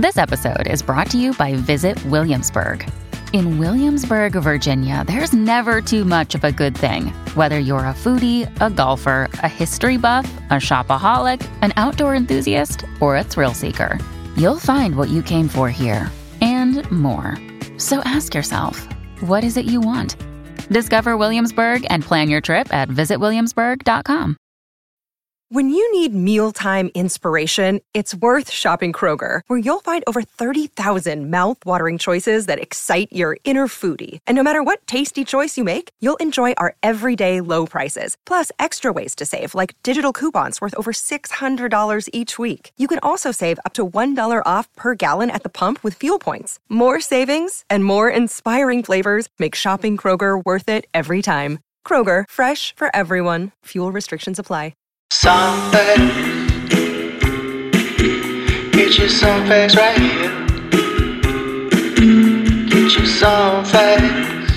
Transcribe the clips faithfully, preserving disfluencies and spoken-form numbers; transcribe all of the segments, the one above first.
This episode is brought to you by Visit Williamsburg. In Williamsburg, Virginia, there's never too much of a good thing. Whether you're a foodie, a golfer, a history buff, a shopaholic, an outdoor enthusiast, or a thrill seeker, you'll find what you came for here and more. So ask yourself, what is it you want? Discover Williamsburg and plan your trip at visit williamsburg dot com. When you need mealtime inspiration, it's worth shopping Kroger, where you'll find over thirty thousand mouth-watering choices that excite your inner foodie. And no matter what tasty choice you make, you'll enjoy our everyday low prices, plus extra ways to save, like digital coupons worth over six hundred dollars each week. You can also save up to one dollar off per gallon at the pump with fuel points. More savings and more inspiring flavors make shopping Kroger worth it every time. Kroger, fresh for everyone. Fuel restrictions apply. Song facts. Get your song facts right here. Get your song facts.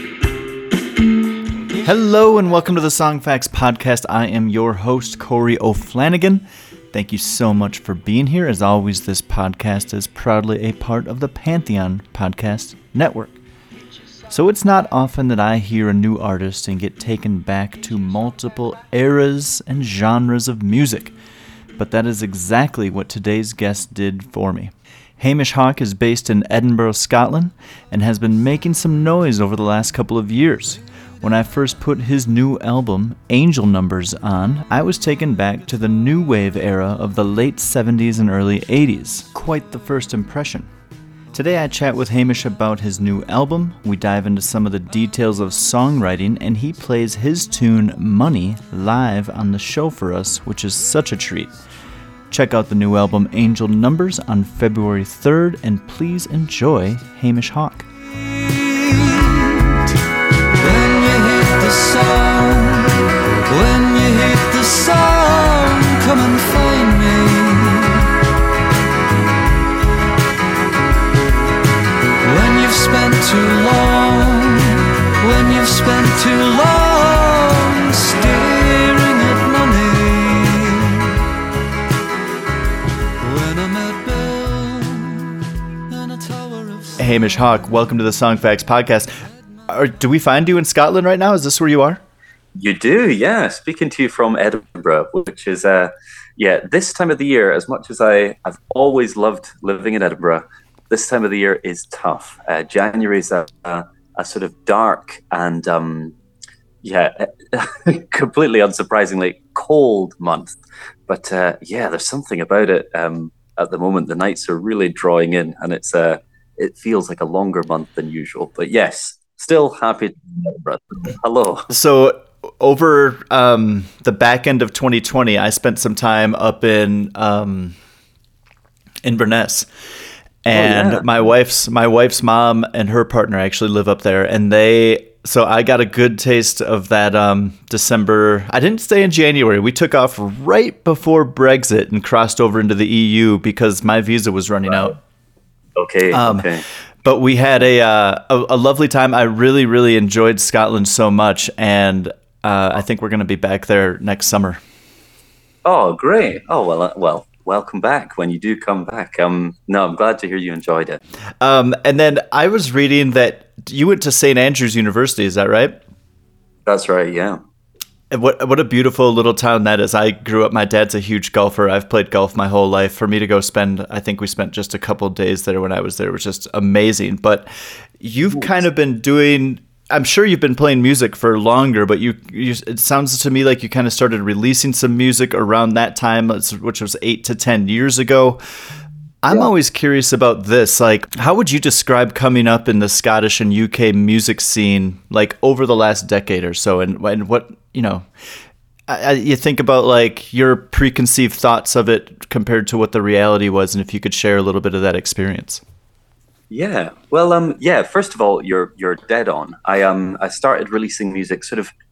Hello and welcome to the Song Facts Podcast. I am your host, Corey O'Flanagan. Thank you so much for being here. As always, this podcast is proudly a part of the Pantheon Podcast Network. So it's not often that I hear a new artist and get taken back to multiple eras and genres of music, but that is exactly what today's guest did for me. Hamish Hawk is based in Edinburgh, Scotland, and has been making some noise over the last couple of years. When I first put his new album, Angel Numbers, on, I was taken back to the new wave era of the late seventies and early eighties. Quite the first impression. Today I chat with Hamish about his new album, we dive into some of the details of songwriting, and he plays his tune Money live on the show for us, which is such a treat. Check out the new album Angel Numbers on February third, and please enjoy Hamish Hawk. When you hit the song, when you hit the song, come and find me. Spent too long, when you've spent too long staring at money. When I'm at Bill in a tower of... Hamish Hawk, welcome to the Song Facts Podcast. Are, do we find you in Scotland right now? Is this where you are? You do, yeah. Speaking to you from Edinburgh, which is, uh, yeah, this time of the year, as much as I, I've always loved living in Edinburgh, this time of the year is tough. Uh, January is a, a, a sort of dark and, um, yeah, completely unsurprisingly cold month. But uh, yeah, there's something about it um, at the moment. The nights are really drawing in, and it's uh, it feels like a longer month than usual. But yes, still happy to be here, brother. Hello. So over um, the back end of twenty twenty, I spent some time up in um, Inverness. And oh, yeah. my wife's my wife's mom and her partner actually live up there, and they so I got a good taste of that um, December. I didn't stay in January. We took off right before Brexit and crossed over into the E U because my visa was running wow. out. Okay, um, okay. But we had a, uh, a a lovely time. I really really enjoyed Scotland so much, and uh, I think we're going to be back there next summer. Oh, great! Oh well, uh, well. Welcome back when you do come back. Um, no, I'm glad to hear you enjoyed it. Um, and then I was reading that you went to Saint Andrews University. Is that right? That's right. Yeah. And what what a beautiful little town that is. I grew up. My dad's a huge golfer. I've played golf my whole life. For me to go spend, I think we spent just a couple of days there when I was there. It was just amazing. But you've kind of been doing. I'm sure you've been playing music for longer, but you, you it sounds to me like you kind of started releasing some music around that time, which was eight to ten years ago. I'm yeah. always curious about this. Like, how would you describe coming up in the Scottish and U K music scene, like over the last decade or so? And, and what, you know, I, you think about like your preconceived thoughts of it compared to what the reality was, and if you could share a little bit of that experience. Yeah, well, um, yeah. First of all, you're you're dead on. I um, I started releasing music, sort of,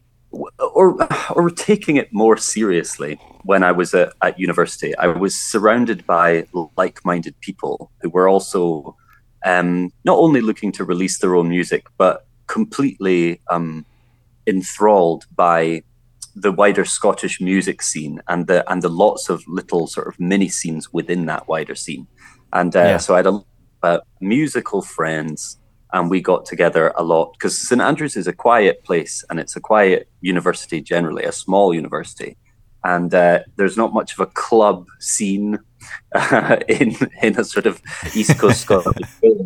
or or taking it more seriously when I was at, at university. I was surrounded by like-minded people who were also, um, not only looking to release their own music, but completely um, enthralled by the wider Scottish music scene and the and the lots of little sort of mini scenes within that wider scene. And uh, yeah. so I had a uh, musical friends, and we got together a lot because St Andrews is a quiet place, and it's a quiet university generally, a small university, and uh, there's not much of a club scene uh, in in a sort of East Coast Scottish building.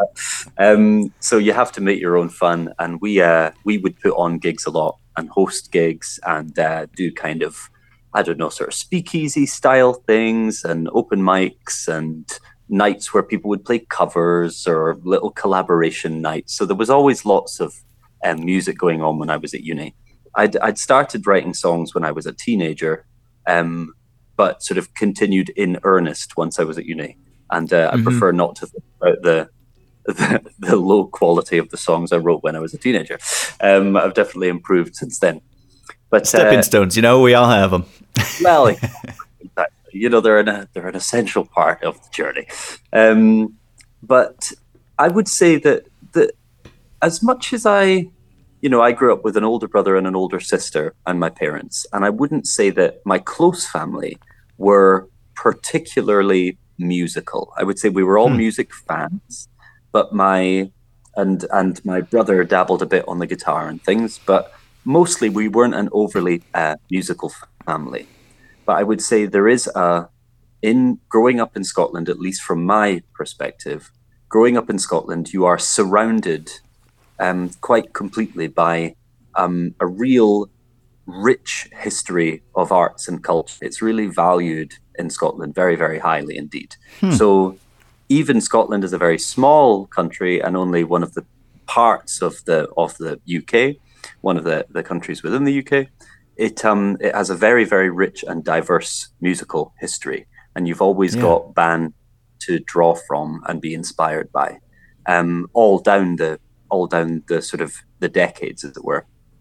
Um, so you have to make your own fun, and we uh, we would put on gigs a lot and host gigs and uh, do kind of, I don't know, sort of speakeasy style things and open mics and nights where people would play covers or little collaboration nights. So there was always lots of um, music going on when I was at uni. I'd, I'd started writing songs when I was a teenager, um, but sort of continued in earnest once I was at uni. And uh, mm-hmm. I prefer not to think about the The, the low quality of the songs I wrote when I was a teenager. Um, I've definitely improved since then. But stepping uh, stones, you know, we all have them. Well, you know, they're an they're an essential part of the journey. Um, but I would say that that as much as I, you know, I grew up with an older brother and an older sister and my parents, and I wouldn't say that my close family were particularly musical. I would say we were all hmm. music fans. But my and and my brother dabbled a bit on the guitar and things, but mostly we weren't an overly uh, musical family. But I would say there is a, in growing up in Scotland, at least from my perspective, growing up in Scotland, you are surrounded um, quite completely by um, a real rich history of arts and culture. It's really valued in Scotland very, very highly indeed. Hmm. So even Scotland is a very small country and only one of the parts of the of the U K, one of the, the countries within the U K. It um it has a very, very rich and diverse musical history, and you've always yeah. got band to draw from and be inspired by, um all down the all down the sort of the decades, as it were.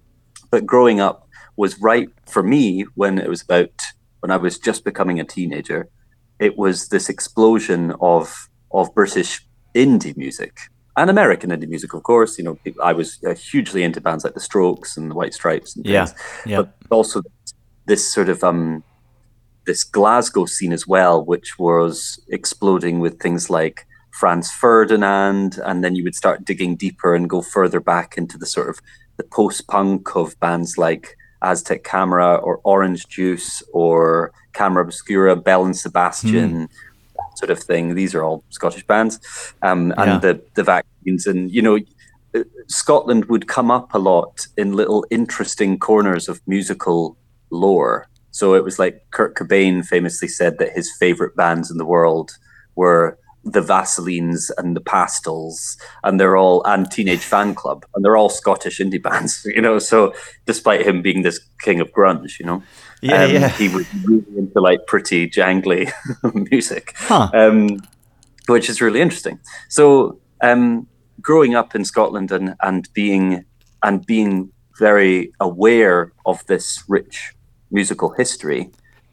But growing up was right for me when it was about when I was just becoming a teenager. It was this explosion of of British indie music and American indie music, of course. You know, I was uh, hugely into bands like the Strokes and the White Stripes and things. Yeah, yeah. But also this sort of um, this Glasgow scene as well, which was exploding with things like Franz Ferdinand, and then you would start digging deeper and go further back into the sort of the post-punk of bands like Aztec Camera or Orange Juice or Camera Obscura, Bell and Sebastian. Mm. Sort of thing. These are all Scottish bands, um, and yeah. the the Vaccines, and you know, Scotland would come up a lot in little interesting corners of musical lore. So it was like Kurt Cobain famously said that his favorite bands in the world were the Vaselines and the Pastels, and they're all and Teenage Fan Club, and they're all Scottish indie bands. You know, so despite him being this king of grunge, you know. Yeah, um, yeah. He was really into like pretty jangly music, huh. um, which is really interesting. So, um, growing up in Scotland and and being and being very aware of this rich musical history,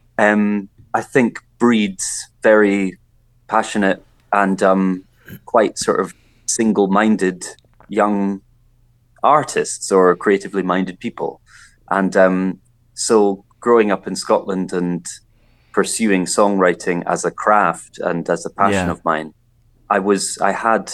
um, I think breeds very passionate and um, quite sort of single-minded young artists or creatively minded people, and um, so. Growing up in Scotland and pursuing songwriting as a craft and as a passion yeah. of mine, I was I had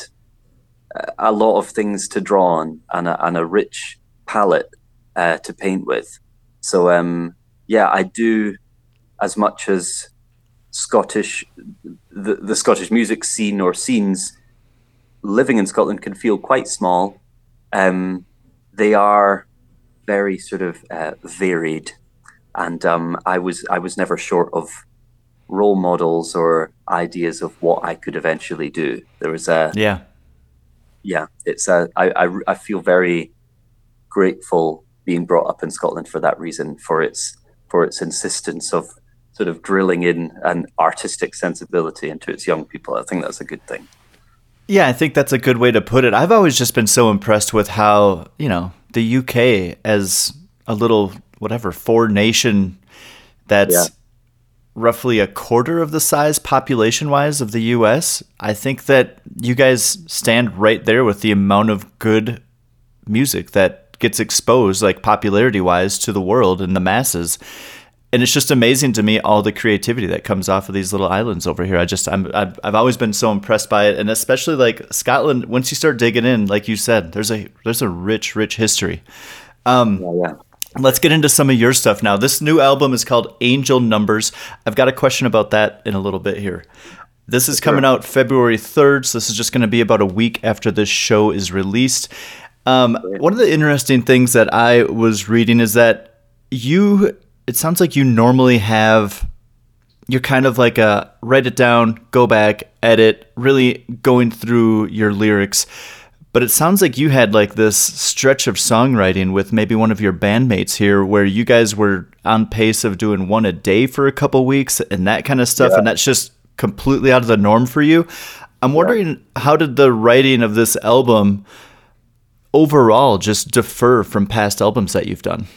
a lot of things to draw on and a, and a rich palette uh, to paint with. So um, yeah, I do, as much as Scottish the, the Scottish music scene or scenes living in Scotland can feel quite small. Um, they are very sort of uh, varied. And um, I was I was never short of role models or ideas of what I could eventually do. There was a yeah, yeah. It's a I, I I feel very grateful being brought up in Scotland for that reason, for its for its insistence of sort of drilling in an artistic sensibility into its young people. I think that's a good thing. Yeah, I think that's a good way to put it. I've always just been so impressed with how, you know, the U K as a little whatever four nation that's yeah. roughly a quarter of the size population wise of the U S. I think that you guys stand right there with the amount of good music that gets exposed, like popularity wise, to the world and the masses. And it's just amazing to me, all the creativity that comes off of these little islands over here. I just, I'm, I've, I've always been so impressed by it. And especially like Scotland, once you start digging in, like you said, there's a, there's a rich, rich history. Um, yeah, yeah. Let's get into some of your stuff now. This new album is called Angel Numbers. I've got a question about that in a little bit here. This is coming out February third, so this is just going to be about a week after this show is released. Um, one of the interesting things that I was reading is that you, it sounds like you normally have, you're kind of like a write it down, go back, edit, really going through your lyrics. But it sounds like you had like this stretch of songwriting with maybe one of your bandmates here where you guys were on pace of doing one a day for a couple weeks and that kind of stuff. Yeah. And that's just completely out of the norm for you. I'm wondering, yeah. how did the writing of this album overall just differ from past albums that you've done?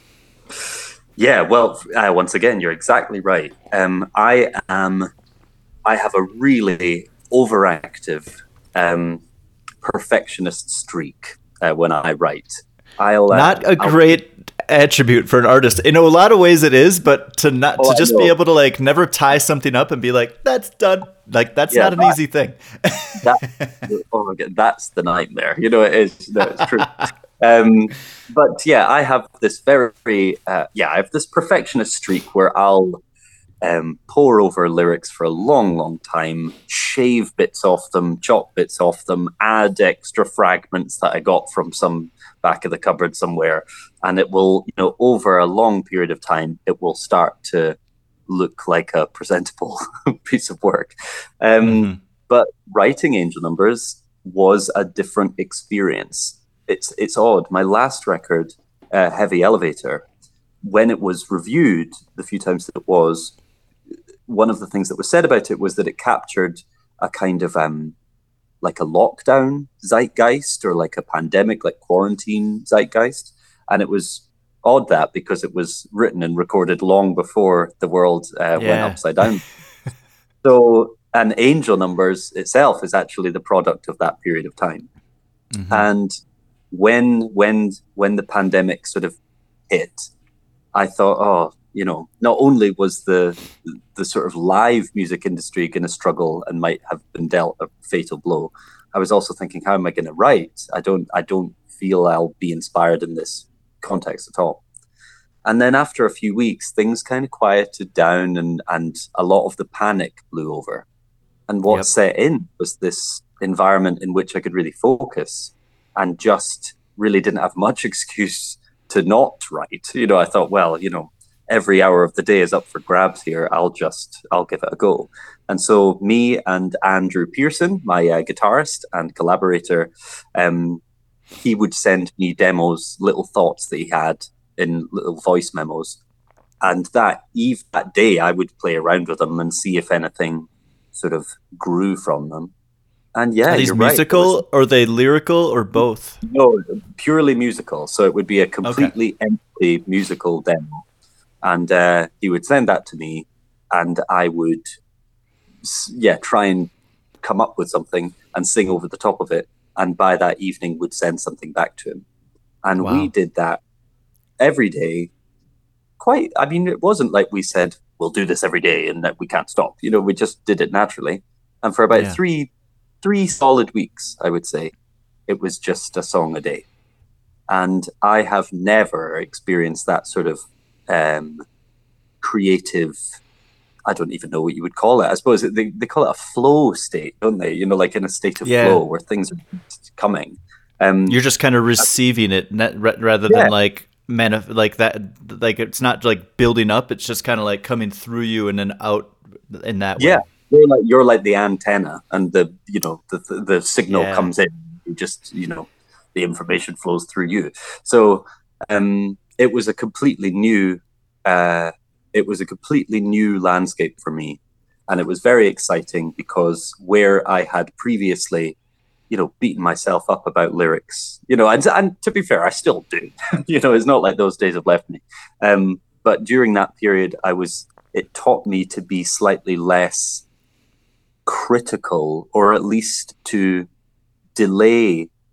Yeah, well, uh, once again, you're exactly right. Um, I am, I have a really overactive, um, perfectionist streak uh, when I write. I'll uh, not a great I'll... attribute for an artist. In a lot of ways it is, but to not oh, to just be able to like never tie something up and be like, that's done. Like that's yeah, not an that, easy thing. that, oh my God, that's the nightmare. You know, it is. No, it's true. um, but yeah, I have this very uh, yeah, I have this perfectionist streak where I'll Um, pore over lyrics for a long, long time, shave bits off them, chop bits off them, add extra fragments that I got from some back of the cupboard somewhere. And it will, you know, over a long period of time, it will start to look like a presentable piece of work. Um, mm-hmm. But writing Angel Numbers was a different experience. It's, it's odd. My last record, uh, Heavy Elevator, when it was reviewed, the few times that it was, one of the things that was said about it was that it captured a kind of um, like a lockdown zeitgeist or like a pandemic, like quarantine zeitgeist. And it was odd that because it was written and recorded long before the world uh, yeah. went upside down. So, and Angel Numbers itself is actually the product of that period of time. Mm-hmm. And when, when, when the pandemic sort of hit, I thought, oh, you know, not only was the the sort of live music industry going to struggle and might have been dealt a fatal blow, I was also thinking, how am I going to write? I don't, I don't feel I'll be inspired in this context at all. And then after a few weeks, things kind of quieted down, and and a lot of the panic blew over. And what yep. set in was this environment in which I could really focus, and just really didn't have much excuse to not write. You know, I thought, well, you know, every hour of the day is up for grabs here. I'll just, I'll give it a go. And so me and Andrew Pearson, my uh, guitarist and collaborator, um, he would send me demos, little thoughts that he had in little voice memos. And that eve, that day, I would play around with them and see if anything sort of grew from them. And yeah, are these you're musical, right. was, or are they lyrical, or both? No, purely musical. So it would be a completely okay. empty musical demo. And uh, he would send that to me, and I would, yeah, try and come up with something and sing over the top of it. And by that evening, would send something back to him. And wow. we did that every day. Quite, I mean, it wasn't like we said, we'll do this every day and that we can't stop. You know, we just did it naturally. And for about yeah. three, three solid weeks, I would say, it was just a song a day. And I have never experienced that sort of um creative, I don't even know what you would call it. I suppose they, they call it a flow state, don't they? You know, like in a state of yeah. flow where things are coming. Um, You're just kind of receiving it rather yeah. than like manif- like that. Like it's not like building up. It's just kind of like coming through you and then out in that way. Yeah, you're like you're like the antenna, and the you know the the, the signal yeah. comes in. You just you know the information flows through you. So. Um, It was a completely new, uh, it was a completely new landscape for me, and it was very exciting because where I had previously, you know, beaten myself up about lyrics, you know, and, and to be fair, I still do. You know, it's not like those days have left me. Um, but during that period, I was. It taught me to be slightly less critical, or at least to delay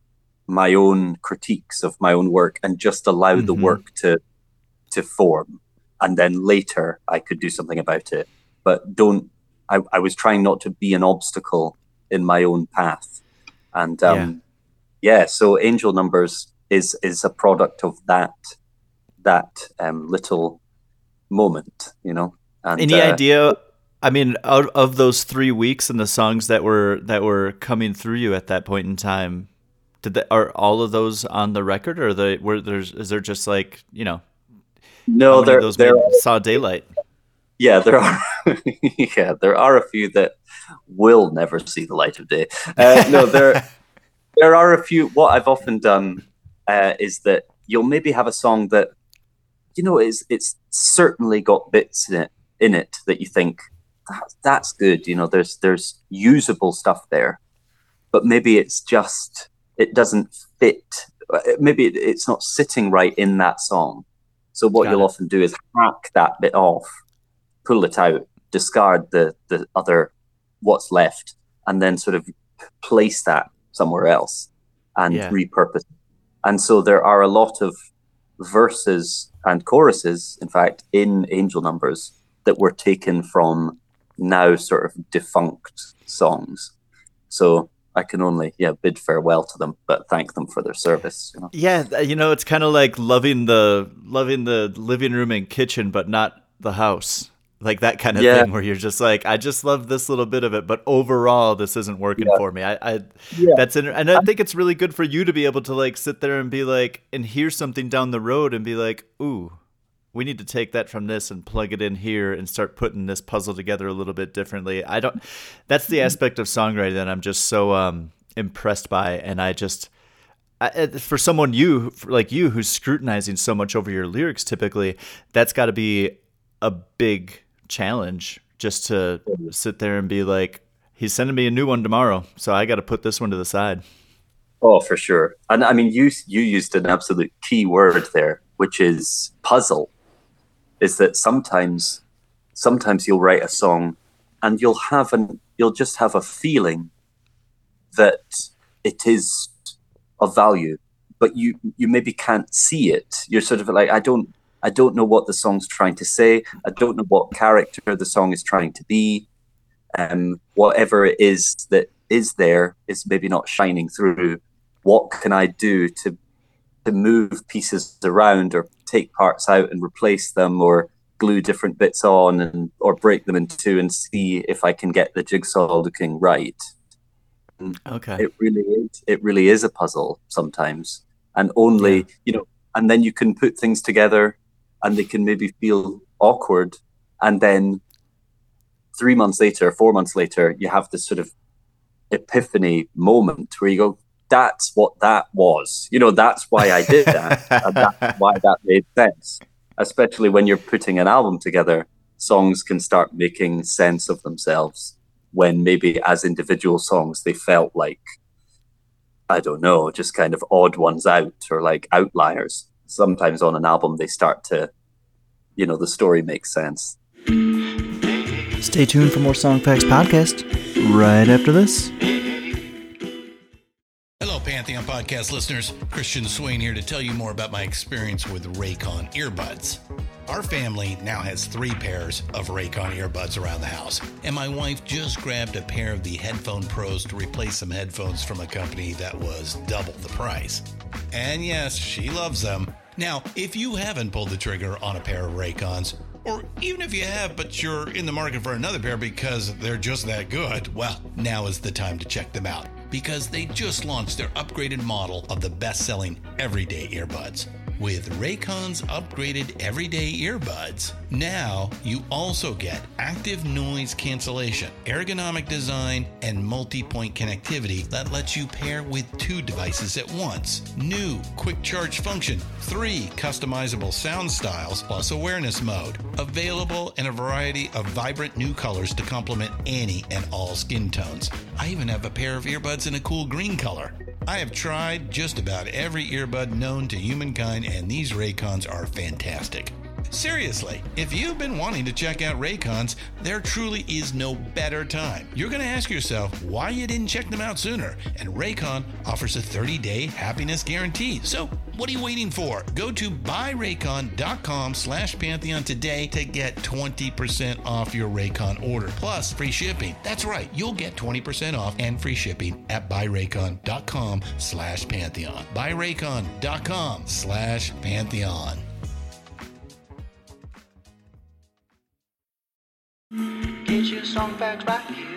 my own critiques of my own work and just allow mm-hmm. the work to to form, and then later I could do something about it. But don't. I, I was trying not to be an obstacle in my own path, and um, yeah. yeah. So Angel Numbers is is a product of that that um, little moment, you know. And, Any uh, idea? I mean, out of those three weeks and the songs that were that were coming through you at that point in time, did they, are all of those on the record, or the were there's is there just like you know? No, there those there made, are, saw daylight. Yeah, there are. yeah, there are a few that will never see the light of day. Uh, no, there there are a few. What I've often done uh, is that you'll maybe have a song that you know is it's certainly got bits in it in it that you think that's, that's good. You know, there's there's usable stuff there, but maybe it's just it doesn't fit. Maybe it, it's not sitting right in that song. So what Got you'll it. often do is hack that bit off, pull it out, discard the the other what's left, and then sort of place that somewhere else and yeah. repurpose it. And so there are a lot of verses and choruses, in fact, in Angel Numbers that were taken from now sort of defunct songs. So I can only yeah bid farewell to them, but thank them for their service. You know? Yeah, you know, it's kind of like loving the loving the living room and kitchen, but not the house. Like that kind of yeah. thing where you're just like, I just love this little bit of it, but overall, this isn't working yeah. for me. I, I yeah. that's in, and I think it's really good for you to be able to like sit there and be like, and hear something down the road and be like, ooh, we need to take that from this and plug it in here and start putting this puzzle together a little bit differently. I don't, that's the aspect of songwriting that I'm just so um, impressed by. And I just, I, for someone you like you, who's scrutinizing so much over your lyrics, typically that's gotta be a big challenge just to sit there and be like, he's sending me a new one tomorrow, so I got to put this one to the side. Oh, for sure. And I mean, you, you used an absolute key word there, which is puzzle. Is that sometimes, sometimes you'll write a song, and you'll have an, you'll just have a feeling that it is of value, but you, you maybe can't see it. You're sort of like, I don't, I don't know what the song's trying to say. I don't know what character the song is trying to be. Um, whatever it is that is there is maybe not shining through. What can I do to to move pieces around or take parts out and replace them or glue different bits on and or break them in two and see if I can get the jigsaw looking right. Okay. It really is it really is a puzzle sometimes. And only, yeah. you know, and then you can put things together and they can maybe feel awkward. And then three months later, four months later, you have this sort of epiphany moment where you go, that's what that was. You know, that's why I did that. And that's why that made sense. Especially when you're putting an album together, songs can start making sense of themselves when maybe as individual songs, they felt like, I don't know, just kind of odd ones out or like outliers. Sometimes on an album, they start to, you know, the story makes sense. Stay tuned for more Song Facts podcast right after this. Hello, Pantheon Podcast listeners. Christian Swain here to tell you more about my experience with Raycon earbuds. Our family now has three pairs of Raycon earbuds around the house, and my wife just grabbed a pair of the Headphone Pros to replace some headphones from a company that was double the price. And yes, she loves them. Now, if you haven't pulled the trigger on a pair of Raycons, or even if you have, but you're in the market for another pair because they're just that good, well, now is the time to check them out, because they just launched their upgraded model of the best-selling everyday earbuds. With Raycon's upgraded everyday earbuds, now you also get active noise cancellation, ergonomic design, and multi-point connectivity that lets you pair with two devices at once. New quick charge function, three customizable sound styles, plus awareness mode. Available in a variety of vibrant new colors to complement any and all skin tones. I even have a pair of earbuds in a cool green color. I have tried just about every earbud known to humankind, and these Raycons are fantastic. Seriously, if you've been wanting to check out Raycons, there truly is no better time. You're going to ask yourself why you didn't check them out sooner, and Raycon offers a thirty-day happiness guarantee. So what are you waiting for? Go to buyraycon.com slash Pantheon today to get twenty percent off your Raycon order, plus free shipping. That's right, you'll get twenty percent off and free shipping at buyraycon.com slash Pantheon. buyraycon.com slash Pantheon. Get your song facts right here.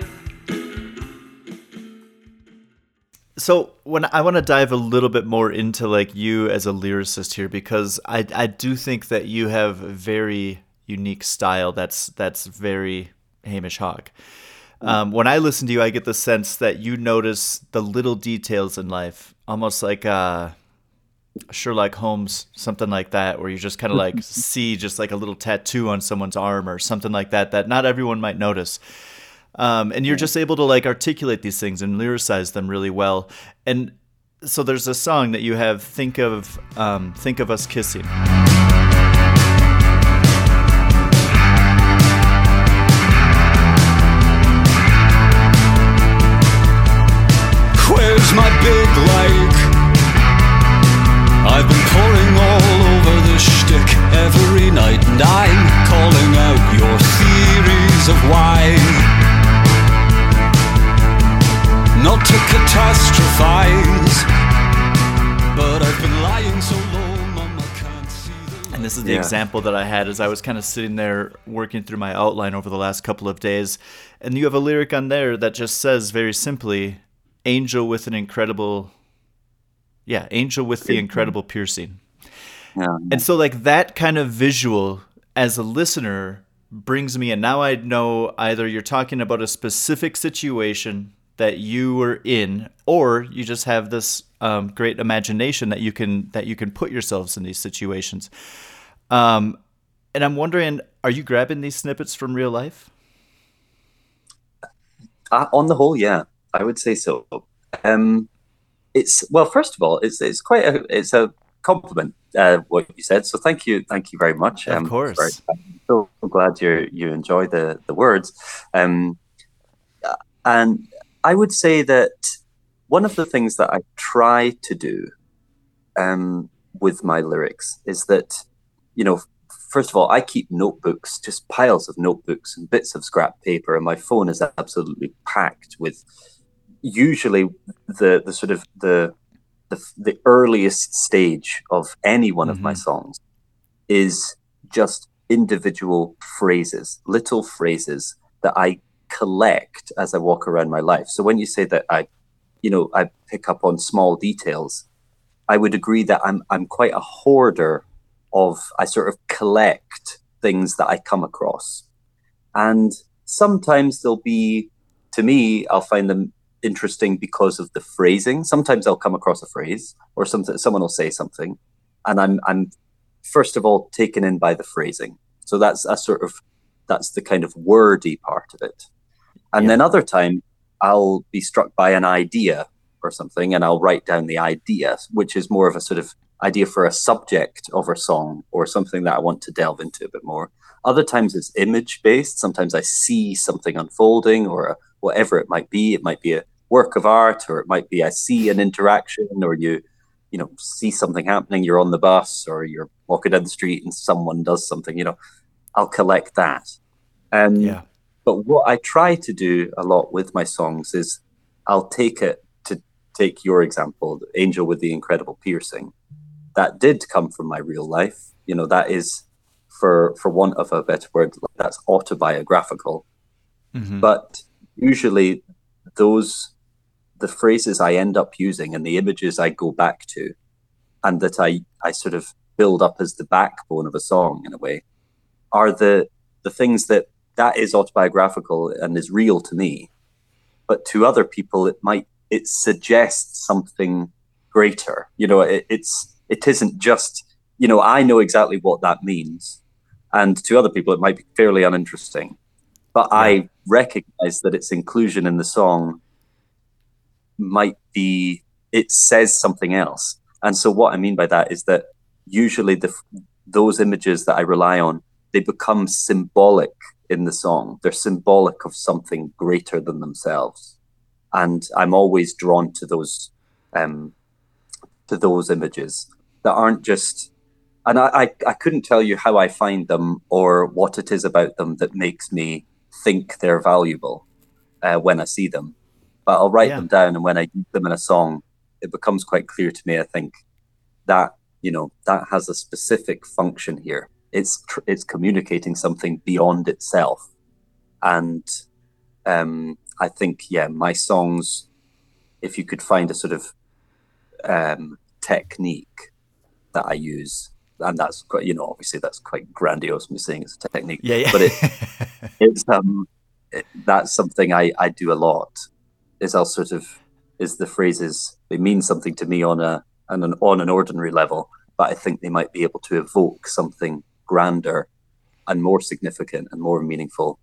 So when I want to dive a little bit more into like you as a lyricist here, because I I do think that you have a very unique style that's that's very Hamish Hawk. Um, when I listen to you, I get the sense that you notice the little details in life, almost like uh, Sherlock Holmes, something like that, where you just kind of like see just like a little tattoo on someone's arm or something like that that not everyone might notice. Um, and you're just able to like articulate these things and lyricize them really well. And so there's a song that you have, Think of um, Think of Us Kissing. Where's my big lake? I've been pouring all over the shtick every night, and I'm calling out your theories of why. Not to catastrophize, but I've been lying so low, Mama can't see the... And this is the Yeah. example that I had as I was kind of sitting there working through my outline over the last couple of days. And you have a lyric on there that just says very simply, angel with an incredible, yeah, angel with the incredible piercing. Yeah. And so like that kind of visual as a listener brings me in. Now I know either you're talking about a specific situation that you were in, or you just have this um, great imagination that you can that you can put yourselves in these situations. Um, and I'm wondering, are you grabbing these snippets from real life? Uh, on the whole, yeah, I would say so. Um, it's well, first of all, it's it's quite a it's a compliment uh, what you said. So thank you, thank you very much. Of Um, course. very- I'm so glad you you enjoy the the words. Um, and I would say that one of the things that I try to do um, with my lyrics is that, you know, first of all, I keep notebooks, just piles of notebooks and bits of scrap paper, and my phone is absolutely packed with usually the the sort of the the, the earliest stage of any one of my Mhm. songs is just individual phrases, little phrases that I collect as I walk around my life. So when you say that I, you know, I pick up on small details, I would agree that I'm I'm quite a hoarder of, I sort of collect things that I come across. And sometimes they'll be, to me, I'll find them interesting because of the phrasing. Sometimes I'll come across a phrase or something, someone will say something, and I'm I'm first of all taken in by the phrasing. So that's a sort of, that's the kind of wordy part of it. And Yeah. then other time I'll be struck by an idea or something, and I'll write down the idea, which is more of a sort of idea for a subject of a song or something that I want to delve into a bit more. Other times it's image based. Sometimes I see something unfolding, or a, whatever it might be. It might be a work of art, or it might be I see an interaction, or you, you know, see something happening. You're on the bus, or you're walking down the street, and someone does something. You know, I'll collect that. Um, Yeah. But what I try to do a lot with my songs is I'll take it, to take your example, Angel with the Incredible Piercing. That did come from my real life. You know, that is, for for want of a better word, that's autobiographical. Mhm. But usually those, the phrases I end up using and the images I go back to, and that I, I sort of build up as the backbone of a song in a way, are the the things that that is autobiographical and is real to me. But to other people, it might, it suggests something greater. You know, it, it's, it isn't just, you know, I know exactly what that means. And to other people, it might be fairly uninteresting. But Yeah. I recognize that its inclusion in the song might be, it says something else. And so what I mean by that is that usually the those images that I rely on, they become symbolic in the song. They're symbolic of something greater than themselves. And I'm always drawn to those um, to those images that aren't just, and I, I, I couldn't tell you how I find them or what it is about them that makes me think they're valuable uh, when I see them. But I'll write yeah. them down, and when I use them in a song, it becomes quite clear to me, I think, that, you know, that has a specific function here. It's tr- it's communicating something beyond itself. And um, I think, yeah, my songs, if you could find a sort of um, technique that I use, and that's quite, you know, obviously that's quite grandiose, me saying it's a technique, yeah, yeah. but it, it's um, it, that's something I, I do a lot. Is I'll sort of is the phrases, they mean something to me on a on an on an ordinary level, but I think they might be able to evoke something grander and more significant and more meaningful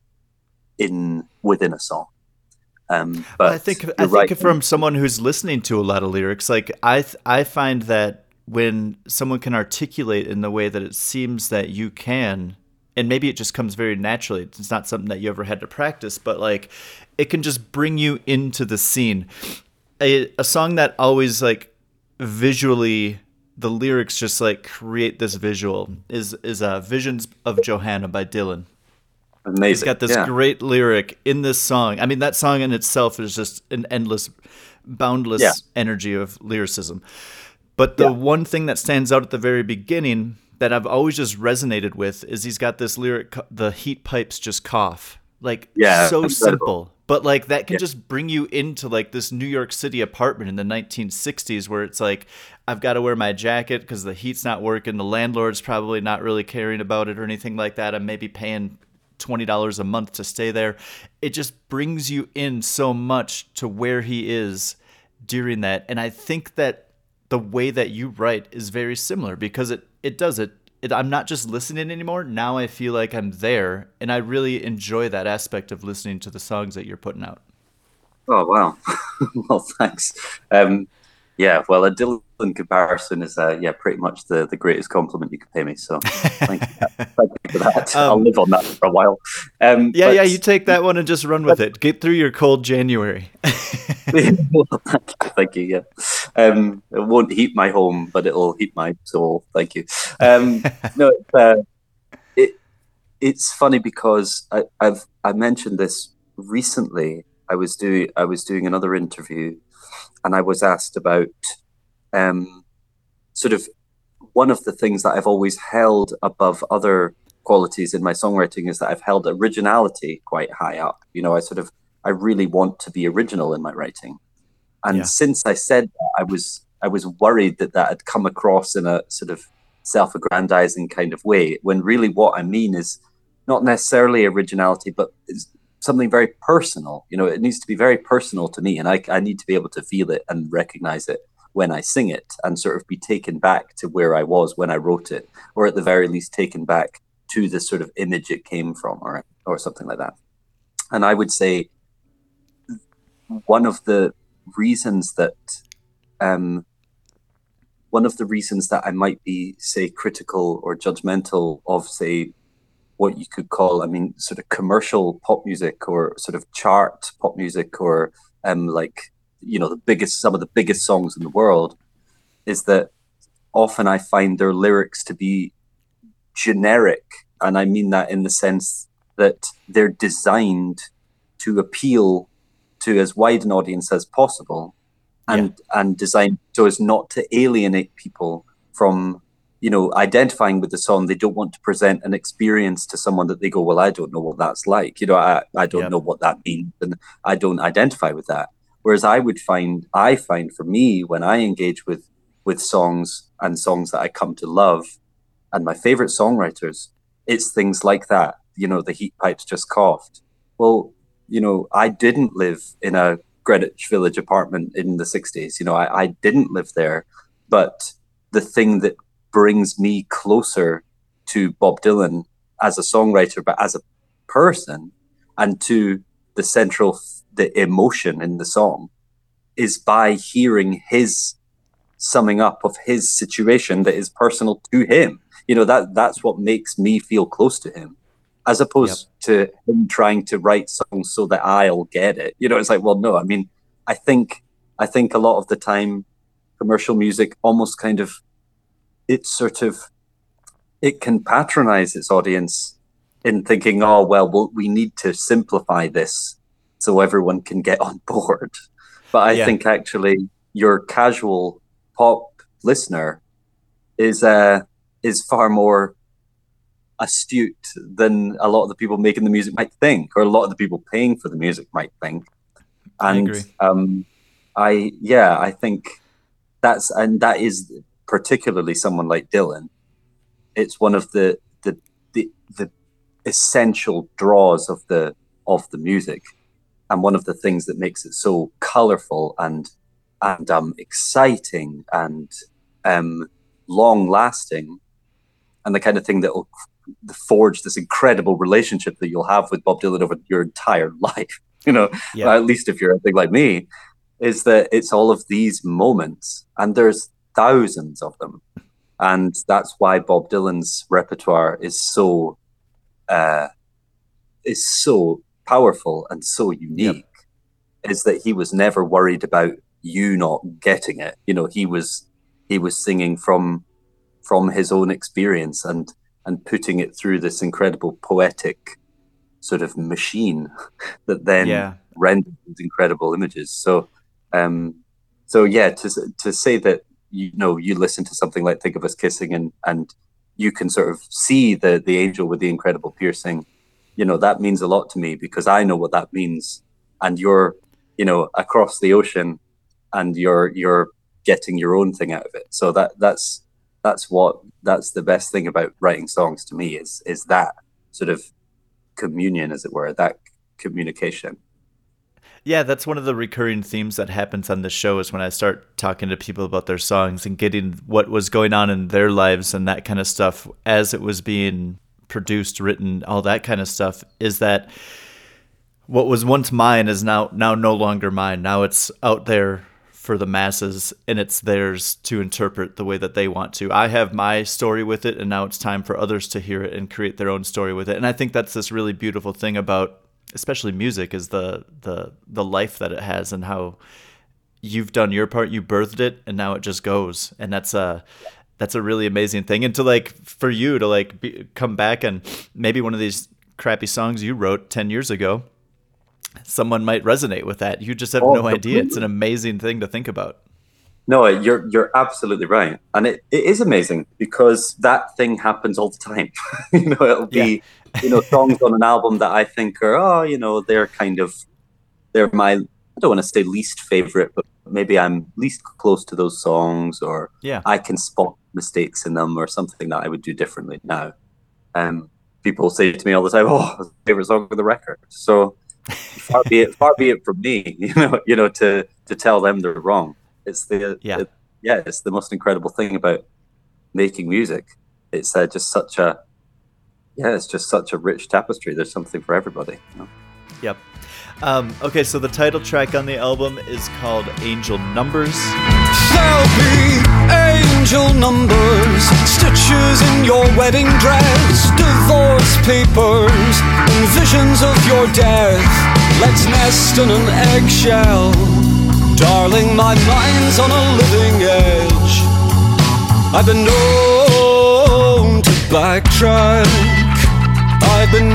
in within a song. Um, but well, I think I think right. from someone who's listening to a lot of lyrics, like I th- I find that when someone can articulate in the way that it seems that you can, and maybe it just comes very naturally. It's not something that you ever had to practice, but like it can just bring you into the scene. A, a song that always like visually, the lyrics just like create this visual is is uh, Visions of Johanna by Dylan. Amazing. He's got this yeah. great lyric in this song. I mean, that song in itself is just an endless, boundless yeah. energy of lyricism. But the yeah. one thing that stands out at the very beginning that I've always just resonated with is he's got this lyric, the heat pipes just cough. Like, yeah, so incredible. simple. But like that can yeah. just bring you into like this New York City apartment in the nineteen sixties where it's like, I've got to wear my jacket because the heat's not working. The landlord's probably not really caring about it or anything like that. I'm maybe paying twenty dollars a month to stay there. It just brings you in so much to where he is during that. And I think that the way that you write is very similar because it, it does it. It, I'm not just listening anymore. Now I feel like I'm there, and I really enjoy that aspect of listening to the songs that you're putting out. Oh, wow. Well, thanks. Um, yeah, well, a Dylan comparison is, uh, yeah, pretty much the, the greatest compliment you could pay me. So thank you, thank you for that. Um, I'll live on that for a while. Um, yeah, but, yeah, you take that one and just run with it. Get through your cold January. Well, thank you, thank you, yeah. Um, it won't heat my home, but it'll heat my soul. Thank you. Um, no, it's, uh, it, it's funny because I, I've I mentioned this recently. I was doing I was doing another interview, and I was asked about um, sort of one of the things that I've always held above other qualities in my songwriting is that I've held originality quite high up. You know, I sort of I really want to be original in my writing, and yeah. since I said that, I was I was worried that that had come across in a sort of self-aggrandizing kind of way, when really what I mean is not necessarily originality, but it's something very personal. You know, it needs to be very personal to me, and I, I need to be able to feel it and recognize it when I sing it and sort of be taken back to where I was when I wrote it, or at the very least taken back to the sort of image it came from, or or something like that. And I would say one of the reasons that um, one of the reasons that I might be, say, critical or judgmental of, say, what you could call, I mean, sort of commercial pop music or sort of chart pop music, or um, like, you know, the biggest, some of the biggest songs in the world, is that often I find their lyrics to be generic. And I mean that in the sense that they're designed to appeal to as wide an audience as possible, and yeah. and designed so as not to alienate people from, you know, identifying with the song. They don't want to present an experience to someone that they go, well, I don't know what that's like. You know, I, I don't yep. know what that means, and I don't identify with that. Whereas I would find, I find for me, when I engage with, with songs and songs that I come to love, and my favorite songwriters, it's things like that. You know, the heat pipes just coughed. Well, you know, I didn't live in a Greenwich Village apartment in the sixties. You know, I, I didn't live there, but the thing that brings me closer to Bob Dylan as a songwriter, but as a person, and to the central, the emotion in the song, is by hearing his summing up of his situation that is personal to him. You know, that that's what makes me feel close to him, as opposed yep. to him trying to write songs so that I'll get it. You know, it's like, well, no, I mean, I think I think a lot of the time commercial music almost kind of, it's sort of, it can patronize its audience in thinking, oh, well, well, we need to simplify this so everyone can get on board. But I yeah. think actually your casual pop listener is uh, is far more astute than a lot of the people making the music might think, or a lot of the people paying for the music might think. And I agree. Um, I yeah, I think that's and that is particularly someone like Dylan. It's one of the the the, the essential draws of the of the music, and one of the things that makes it so colorful and and um, exciting and um, long lasting, and the kind of thing that will forge this incredible relationship that you'll have with Bob Dylan over your entire life. You know, yeah. at least if you're anything like me, is that it's all of these moments, and there's thousands of them, and that's why Bob Dylan's repertoire is so uh, is so powerful and so unique. Yep. Is that he was never worried about you not getting it. You know, he was he was singing from from his own experience and and putting it through this incredible poetic sort of machine that then yeah. renders these incredible images. So, um, so yeah, to to say that, you know, you listen to something like Think of Us Kissing and and you can sort of see the the angel with the incredible piercing, you know, that means a lot to me, because I know what that means. And you're, you know, across the ocean, and you're you're getting your own thing out of it. So that that's that's what that's the best thing about writing songs to me, is is that sort of communion, as it were, that communication. Yeah, that's one of the recurring themes that happens on the show, is when I start talking to people about their songs and getting what was going on in their lives and that kind of stuff as it was being produced, written, all that kind of stuff, is that what was once mine is now now no longer mine. Now it's out there for the masses, and it's theirs to interpret the way that they want to. I have my story with it, and now it's time for others to hear it and create their own story with it. And I think that's this really beautiful thing about especially music, is the the the life that it has, and how you've done your part, you birthed it, and now it just goes. And that's a that's a really amazing thing. And to like for you to like be, come back, and maybe one of these crappy songs you wrote ten years ago, someone might resonate with that. You just have oh, no idea. It's an amazing thing to think about. No, you're you're absolutely right. And it, it is amazing, because that thing happens all the time. You know, it'll be, yeah. you know, songs on an album that I think are, oh, you know, they're kind of, they're my, I don't want to say least favorite, but maybe I'm least close to those songs, or yeah. I can spot mistakes in them, or something that I would do differently now. Um, people say to me all the time, oh, it's my favorite song of the record. So far be it, far be it from me, you know, you know, to, to tell them they're wrong. It's the yeah. the yeah, it's the most incredible thing about making music. It's uh, just such a yeah, it's just such a rich tapestry. There's something for everybody. You know? Yep. Um, okay, so the title track on the album is called Angel Numbers. There'll be angel numbers, stitches in your wedding dress, divorce papers, and visions of your death. Let's nest in an eggshell. Darling, my mind's on a living edge. I've been known to backtrack. I've been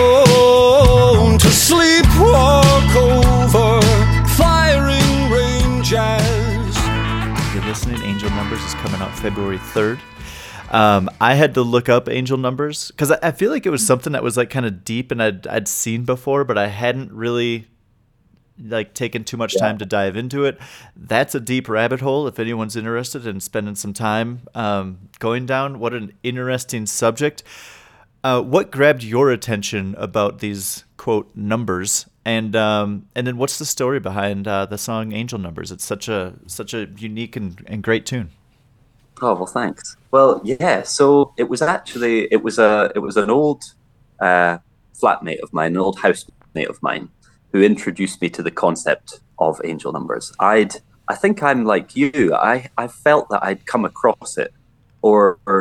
known to sleepwalk over firing ranges. If you're listening, Angel Numbers is coming out February third. Um, I had to look up Angel Numbers because I, I feel like it was something that was like kind of deep and I'd I'd seen before, but I hadn't really like taken too much time yeah. to dive into it. That's a deep rabbit hole if anyone's interested in spending some time um, going down. What an interesting subject. Uh, what grabbed your attention about these quote numbers, and um, and then what's the story behind uh, the song Angel Numbers? It's such a such a unique and, and great tune. Oh well, thanks. Well, yeah. So it was actually it was a it was an old uh, flatmate of mine, an old housemate of mine, who introduced me to the concept of angel numbers. I'd, I think I'm like you. I, I felt that I'd come across it, or, or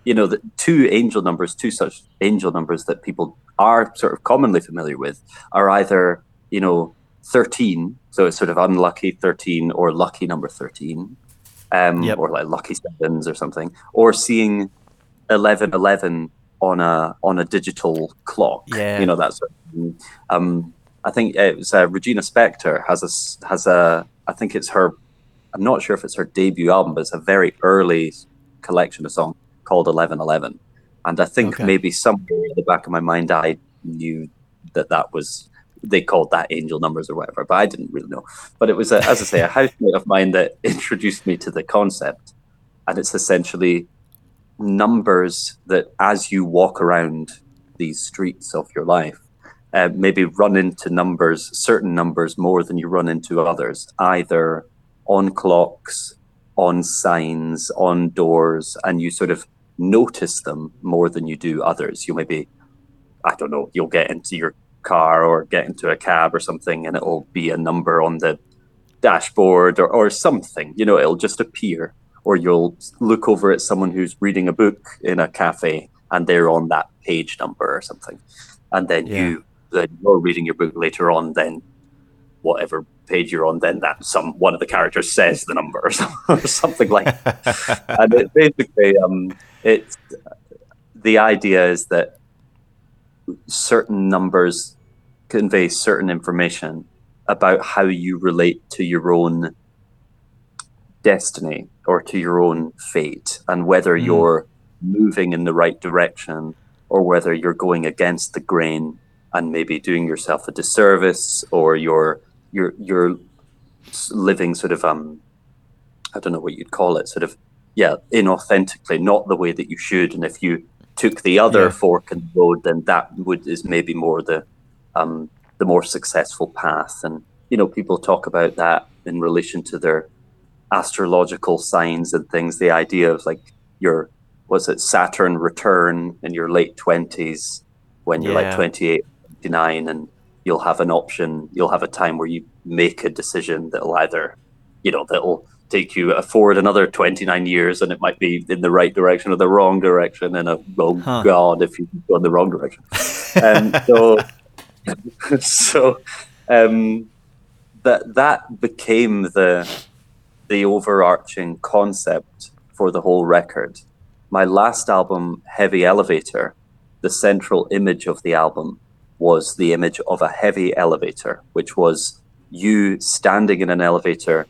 you know, the two angel numbers, two such angel numbers that people are sort of commonly familiar with are either, you know, thirteen, so it's sort of unlucky thirteen or lucky number thirteen, um, Yep. or like lucky sevens or something, or seeing eleven eleven on a on a digital clock. Yeah. You know, that sort of thing. Um, I think it was uh, Regina Spektor has a s- has a I think it's her. I'm not sure if it's her debut album, but it's a very early collection of songs called eleven eleven, and I think Okay. maybe somewhere in the back of my mind I knew that that was they called that angel numbers or whatever, but I didn't really know. But it was, a, as I say, a housemate of mine that introduced me to the concept, and it's essentially numbers that as you walk around these streets of your life, uh, maybe run into numbers, certain numbers more than you run into others, either on clocks, on signs, on doors, and you sort of notice them more than you do others. You maybe, I don't know, you'll get into your car or get into a cab or something, and it'll be a number on the dashboard or, or something, you know, it'll just appear. Or you'll look over at someone who's reading a book in a cafe and they're on that page number or something. And then Yeah. you, then you're reading your book later on, then whatever page you're on, then that some one of the characters says the number or, some, or something like that. And it basically, um, it's, the idea is that certain numbers convey certain information about how you relate to your own destiny or to your own fate, and whether Mm. you're moving in the right direction or whether you're going against the grain and maybe doing yourself a disservice, or you're you're you're living sort of um I don't know what you'd call it, sort of yeah inauthentically, not the way that you should. And if you took the other Yeah. fork in the road, then that would is maybe more the um the more successful path. And you know, people talk about that in relation to their astrological signs and things, the idea of like your, was it Saturn return in your late twenties when you're Yeah. like twenty-eight, twenty-nine, and you'll have an option, you'll have a time where you make a decision that'll either, you know, that'll take you forward another twenty-nine years, and it might be in the right direction or the wrong direction, and a, oh Huh. God, if you go in the wrong direction. Um, so, so um, that that became the the overarching concept for the whole record. My last album, Heavy Elevator, the central image of the album was the image of a heavy elevator, which was you standing in an elevator,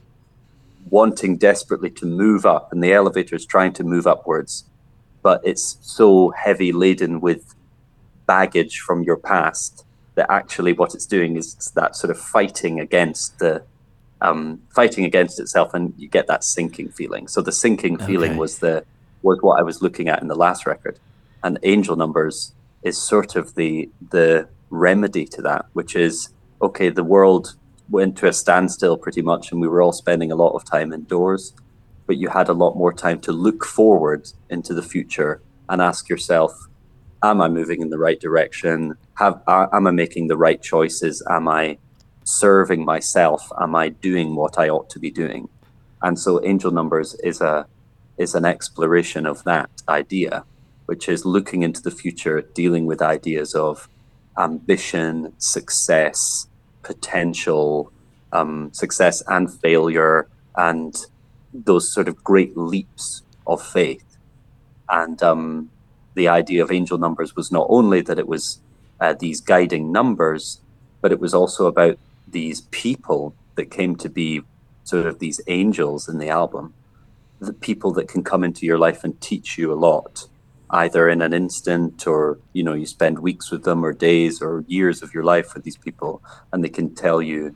wanting desperately to move up, and the elevator is trying to move upwards, but it's so heavy laden with baggage from your past that actually what it's doing is that sort of fighting against the Um, fighting against itself, and you get that sinking feeling. So the sinking feeling Okay. was the was what I was looking at in the last record, and Angel Numbers is sort of the the remedy to that, which is okay. The world went to a standstill pretty much, and we were all spending a lot of time indoors, but you had a lot more time to look forward into the future and ask yourself, am I moving in the right direction? Have am I making the right choices? Am I serving myself? Am I doing what I ought to be doing? And so Angel Numbers is a is an exploration of that idea, which is looking into the future, dealing with ideas of ambition, success, potential, um, success and failure, and those sort of great leaps of faith. And um, the idea of Angel Numbers was not only that it was uh, these guiding numbers, but it was also about these people that came to be sort of these angels in the album, the people that can come into your life and teach you a lot, either in an instant, or, you know, you spend weeks with them or days or years of your life with these people, and they can tell you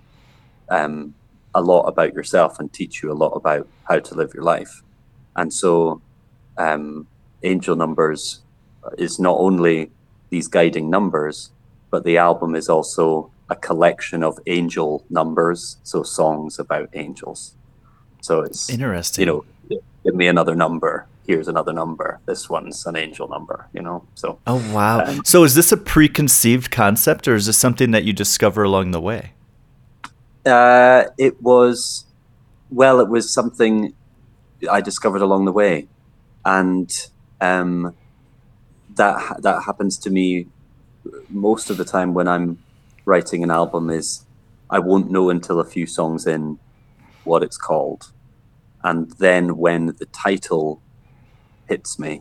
um, a lot about yourself and teach you a lot about how to live your life. And so um, Angel Numbers is not only these guiding numbers, but the album is also a collection of angel numbers, so songs about angels. So it's Interesting. you know, give me another number. Here's another number. This one's an angel number, you know. So Oh, wow. Um, So is this a preconceived concept, or is this something that you discover along the way? uh, it was, well, it was something I discovered along the way, and Um, that that happens to me most of the time when I'm writing an album. Is I won't know until a few songs in what it's called, and then when the title hits me,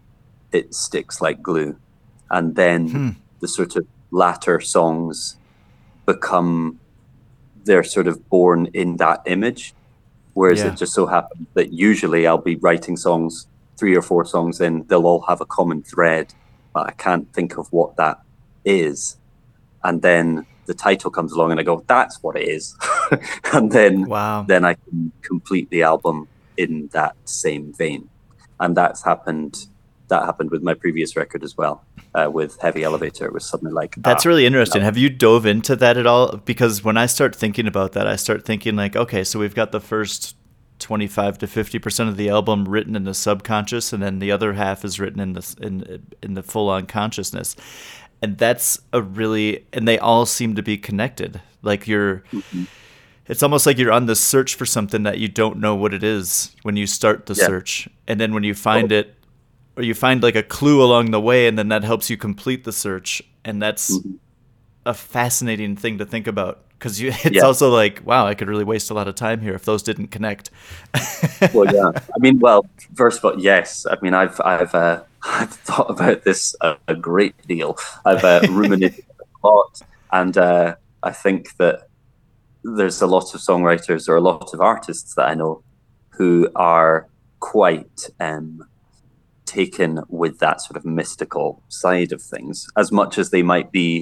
it sticks like glue, and then Hmm. the sort of latter songs become, they're sort of born in that image. Whereas Yeah. it just so happens that usually I'll be writing songs, three or four songs in, they'll all have a common thread, but I can't think of what that is. And then the title comes along and I go, that's what it is. and then Wow. then I can complete the album in that same vein. And that's happened that happened with my previous record as well. Uh, with Heavy Elevator, it was suddenly like, That's ah, really interesting. no. Have you dove into that at all? Because when I start thinking about that, I start thinking like, okay, so we've got the first twenty-five to fifty percent of the album written in the subconscious, and then the other half is written in the in in the full on consciousness. And that's a really, and they all seem to be connected. Like you're, Mm-hmm. it's almost like you're on the search for something that you don't know what it is when you start the Yeah. search, and then when you find it, or you find like a clue along the way, and then that helps you complete the search. And that's Mm-hmm. a fascinating thing to think about, because you it's Yeah. also like, wow, I could really waste a lot of time here if those didn't connect. Well, yeah. I mean, well, first of all, yes. I mean, I've I've uh, I've thought about this a, a great deal. I've uh, ruminated a lot, and uh, I think that there's a lot of songwriters or a lot of artists that I know who are quite um, taken with that sort of mystical side of things, as much as they might be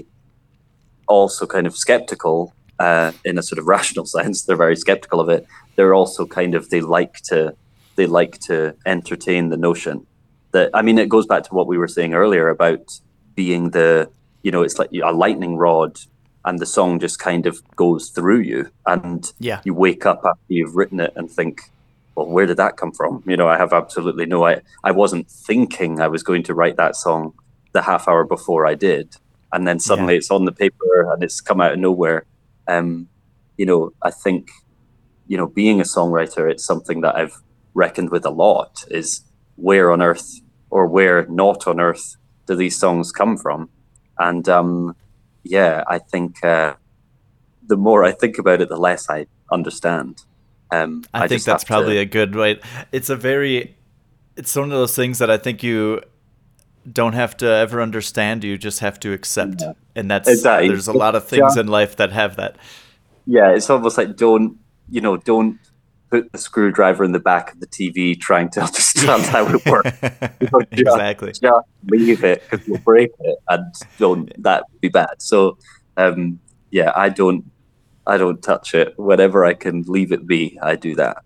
also kind of skeptical uh, in a sort of rational sense. They're very skeptical of it. They're also kind of, they like to they like to entertain the notion that, I mean, it goes back to what we were saying earlier about being the, you know, it's like a lightning rod, and the song just kind of goes through you, and Yeah. you wake up after you've written it and think, well, where did that come from? You know, I have absolutely no, I, I wasn't thinking I was going to write that song the half hour before I did. And then suddenly Yeah. it's on the paper and it's come out of nowhere. Um, you know, I think, you know, being a songwriter, it's something that I've reckoned with a lot, is where on earth or where not on earth do these songs come from? And um, yeah, I think uh, the more I think about it, the less I understand. Um, I, I think just that's have probably to, a good way. It's a very, it's one of those things that I think you don't have to ever understand. You just have to accept. Yeah. And that's, Exactly. there's a lot of things in life that have that. Yeah, it's almost like don't, you know, don't put the screwdriver in the back of the T V trying to understand how it works. You know, just- Exactly. Just leave it because you'll break it, and don't. That would be bad. So, um, yeah, I don't, I don't touch it. Whenever I can leave it be, I do that.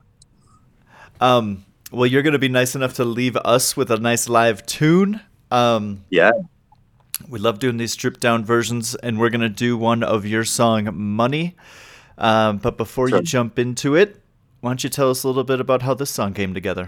Um, well, you're going to be nice enough to leave us with a nice live tune. Um, Yeah. we love doing these stripped down versions, and we're going to do one of your song, Money. Um, but before Sure. you jump into it, why don't you tell us a little bit about how this song came together?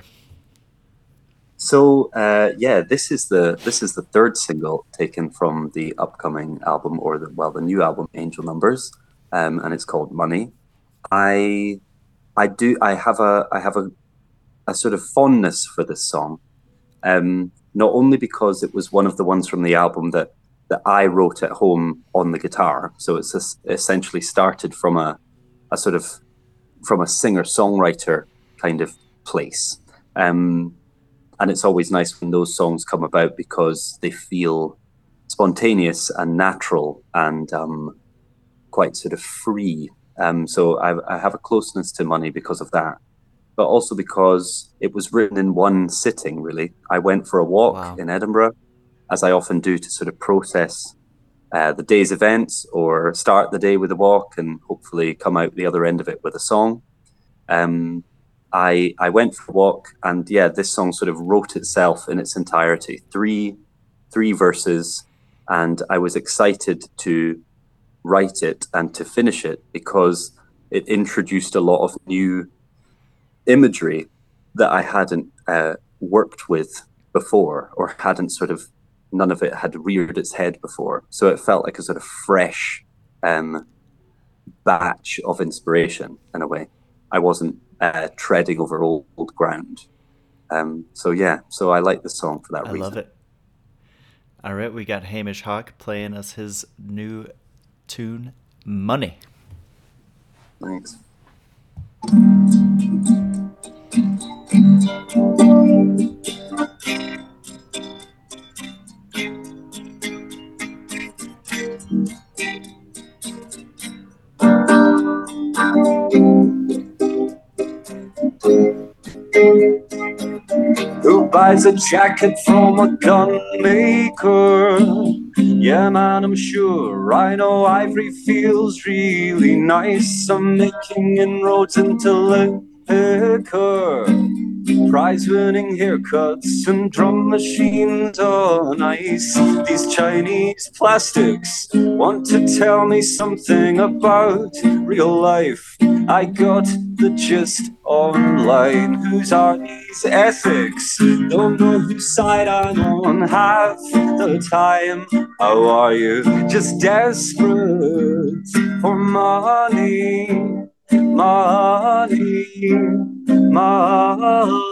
So uh, yeah, this is the this is the third single taken from the upcoming album, or the well, the new album, Angel Numbers, um, and it's called Money. I I do I have a I have a a sort of fondness for this song, um, not only because it was one of the ones from the album that that I wrote at home on the guitar, so it's es- essentially started from a a sort of from a singer songwriter kind of place. Um, and it's always nice when those songs come about because they feel spontaneous and natural and um, quite sort of free. Um, so I, I have a closeness to Money because of that, but also because it was written in one sitting, really. I went for a walk Wow. in Edinburgh, as I often do, to sort of process uh, the day's events, or start the day with a walk and hopefully come out the other end of it with a song. Um, I I went for a walk, and yeah, this song sort of wrote itself in its entirety. Three three verses, and I was excited to write it and to finish it because it introduced a lot of new imagery that I hadn't uh, worked with before, or hadn't sort of, none of it had reared its head before. So it felt like a sort of fresh um, batch of inspiration in a way. I wasn't uh, treading over old, old ground. Um, so yeah, so I like the song for that I reason. love it. All right, we got Hamish Hawk playing us his new tune, Money. Thanks. Who buys a jacket from a gun maker? Yeah, man, I'm sure. I know Ivory feels really nice. I'm making inroads into liquor. Prize-winning haircuts and drum machines on ice. These Chinese plastics want to tell me something about real life. I got the gist online. Whose are these ethics? Don't know whose side I'm on half the time. How are you? Just desperate for money. Money, money,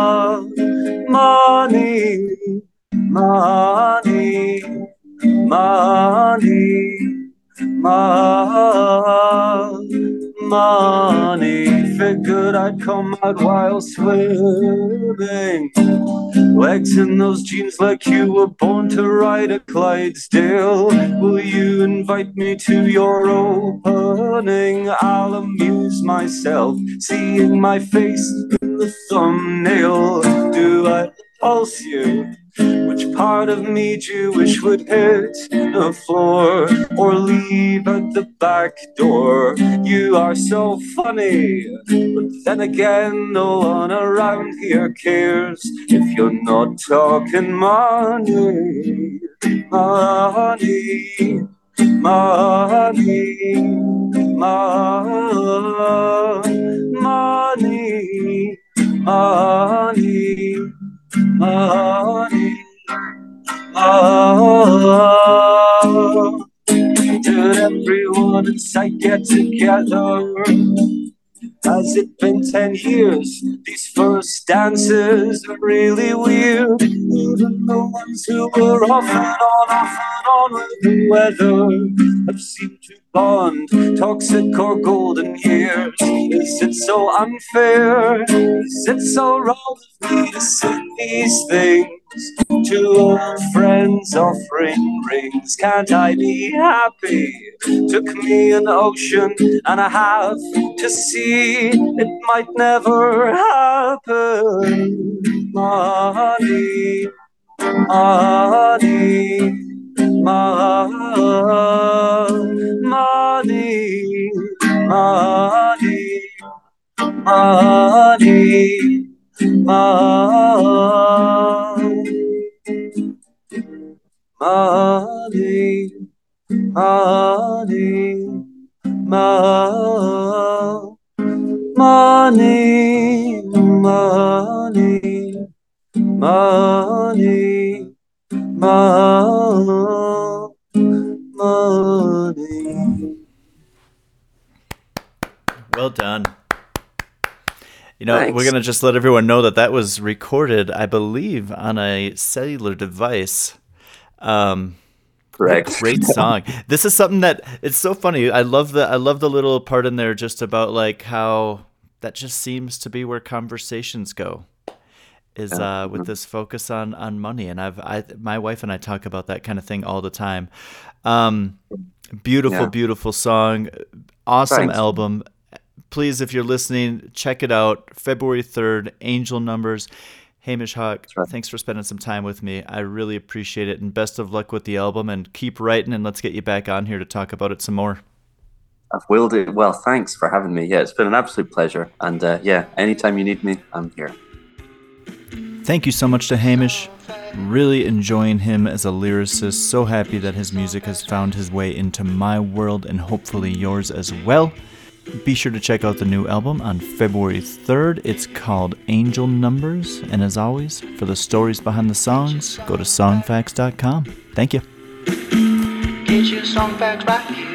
money, money, money, money. Figured I'd come out while swimming. Legs in those jeans like you were born to ride a Clydesdale. Will you invite me to your opening? I'll amuse myself seeing my face in the thumbnail. Do I repulse you? Which part of me do you wish would hit the floor or leave at the back door? You are so funny, but then again, no one around here cares if you're not talking money. Money, money, money, money. Money, oh, did everyone in sight get together? Has it been ten years? These first dances are really weird. Even the ones who were off and on, off and on with the weather have seemed to bond, toxic or golden years. Is it so unfair? Is it so wrong of me to sing these things to old friends offering rings? Can't I be happy? Took me an ocean and a half to see it might never happen. Money, money, money, money, money, money, money, money, money, money, money, money. Well done. You know, Thanks. We're going to just let everyone know that that was recorded, I believe, on a cellular device. Um, Correct. Great song. This is something that it's so funny. I love the I love the little part in there just about like how that just seems to be where conversations go. Is uh, with this focus on on money, and I've I my wife and I talk about that kind of thing all the time. Um, beautiful, Yeah. beautiful song, awesome Thanks. album. Please, if you're listening, check it out. February third, Angel Numbers. Hamish Hawk, right. thanks for spending some time with me. I really appreciate it, and best of luck with the album. And keep writing, and let's get you back on here to talk about it some more. I will do. Well, thanks for having me. Yeah, it's been an absolute pleasure. And uh, yeah, anytime you need me, I'm here. Thank you so much to Hamish. Really enjoying him as a lyricist. So happy that his music has found his way into my world and hopefully yours as well. Be sure to check out the new album on February third. It's called Angel Numbers. And as always, for the stories behind the songs, go to songfacts dot com. Thank you. Get your song facts right here.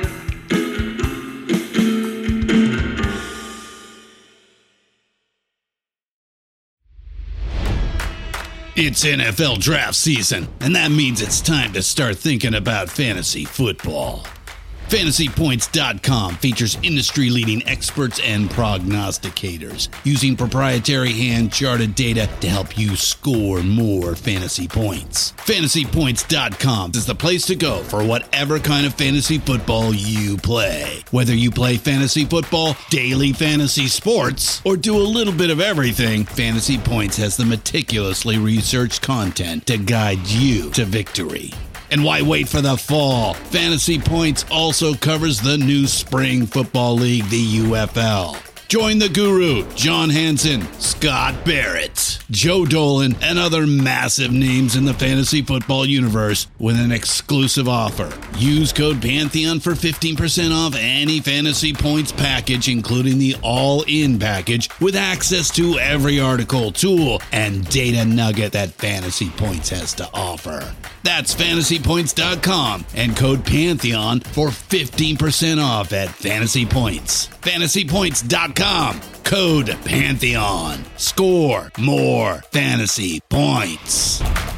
It's N F L draft season, and that means it's time to start thinking about fantasy football. Fantasy Points dot com features industry-leading experts and prognosticators using proprietary hand-charted data to help you score more fantasy points. Fantasy Points dot com is the place to go for whatever kind of fantasy football you play. Whether you play fantasy football, daily fantasy sports, or do a little bit of everything, Fantasy Points has the meticulously researched content to guide you to victory. And why wait for the fall? Fantasy Points also covers the new spring football league, the U F L. Join the guru, John Hansen, Scott Barrett, Joe Dolan, and other massive names in the fantasy football universe with an exclusive offer. Use code Pantheon for fifteen percent off any Fantasy Points package, including the all-in package, with access to every article, tool, and data nugget that Fantasy Points has to offer. That's Fantasy Points dot com and code Pantheon for fifteen percent off at Fantasy Points. Fantasy Points dot com, code Pantheon. Score more fantasy points.